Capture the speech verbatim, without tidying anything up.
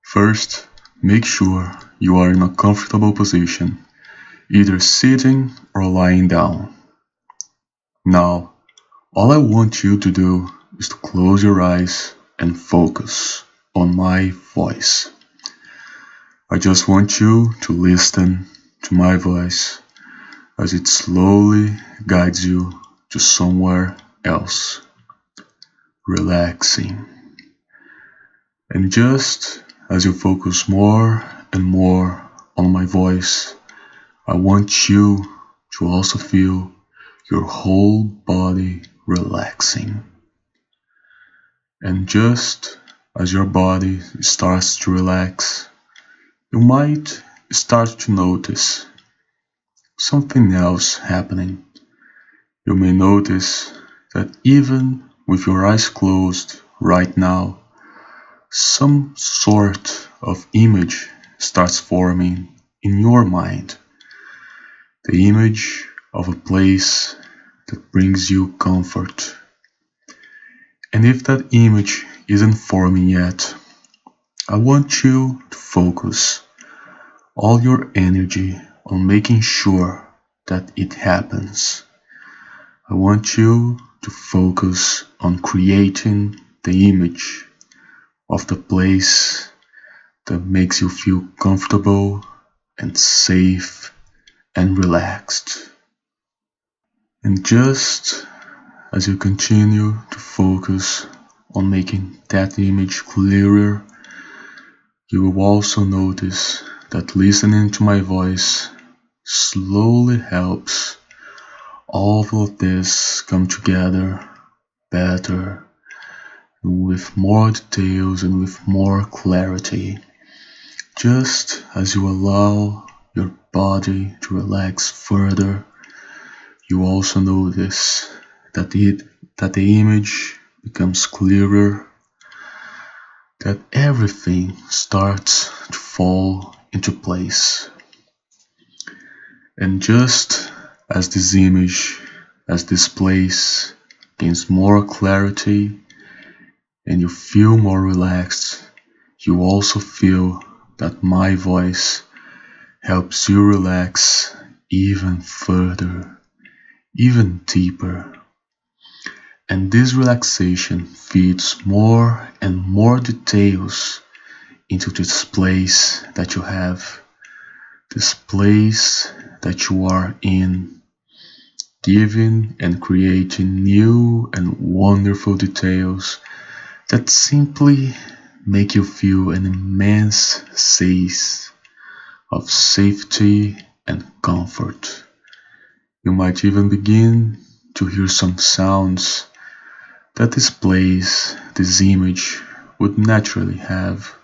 First, make sure you are in a comfortable position, either sitting or lying down. Now, all I want you to do is to close your eyes and focus on my voice. I just want you to listen to my voice as it slowly guides you to somewhere else, relaxing. And just as you focus more and more on my voice, I want you to also feel your whole body relaxing. And just as your body starts to relax, you might start to notice something else happening. You may notice that even with your eyes closed right now, some sort of image starts forming in your mind. The image of a place that brings you comfort. And if that image isn't forming yet, I want you to focus all your energy on making sure that it happens. I want you to focus on creating the image of the place that makes you feel comfortable and safe and relaxed. And just as you continue to focus on making that image clearer, you will also notice that listening to my voice slowly helps all of this come together better, with more details and with more clarity. Just as you allow your body to relax further, you also notice that it that the image becomes clearer, that everything starts to fall into place. And just as this image, as this place gains more clarity and you feel more relaxed, you also feel that my voice helps you relax even further, even deeper. And this relaxation feeds more and more details into this place that you have, this place that you are in, giving and creating new and wonderful details that simply make you feel an immense sense of safety and comfort. You might even begin to hear some sounds that this place, this image, would naturally have.